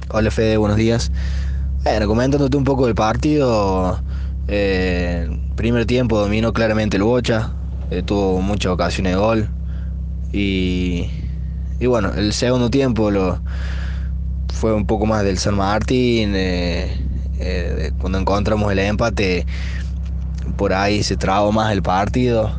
Hola Fede, buenos días. Bueno, comentándote un poco del partido, primer tiempo dominó claramente el Bocha, tuvo muchas ocasiones de gol y, y bueno, el segundo tiempo fue un poco más del San Martín, cuando encontramos el empate, por ahí se trabó más el partido.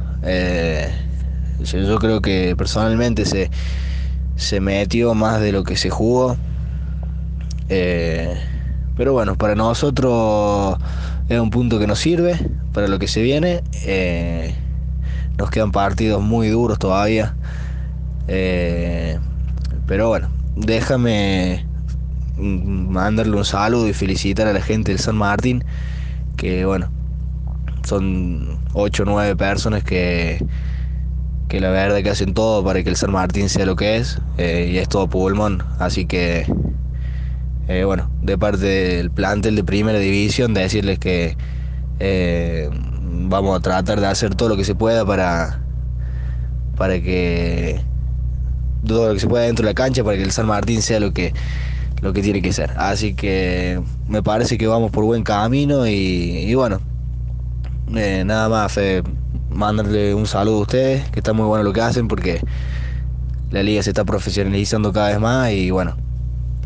Yo creo que personalmente se metió más de lo que se jugó. Eh, pero bueno, para nosotros es un punto que nos sirve para lo que se viene. Nos quedan partidos muy duros todavía. Eh, pero bueno, déjame mandarle un saludo y felicitar a la gente del San Martín, que bueno, son 8 o 9 personas que la verdad que hacen todo para que el San Martín sea lo que es, y es todo pulmón. Así que bueno, de parte del plantel de primera división, de decirles que eh, vamos a tratar de hacer todo lo que se pueda para que todo lo que se pueda dentro de la cancha para que el San Martín sea lo que tiene que ser. Así que me parece que vamos por buen camino y bueno, nada más, mandarle un saludo a ustedes, que está muy bueno lo que hacen porque la liga se está profesionalizando cada vez más y bueno,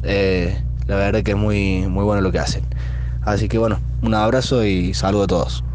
la verdad que es muy, muy bueno lo que hacen. Así que bueno, un abrazo y saludo a todos.